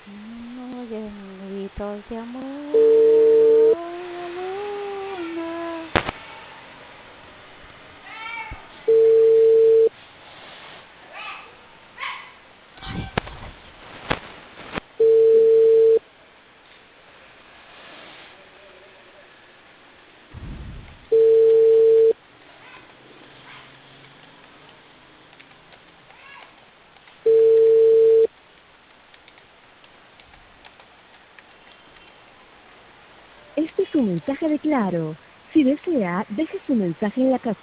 Oyen gritos de amor, la luna. Ay, Este es un mensaje de Claro. Si desea, deje su mensaje en la casilla.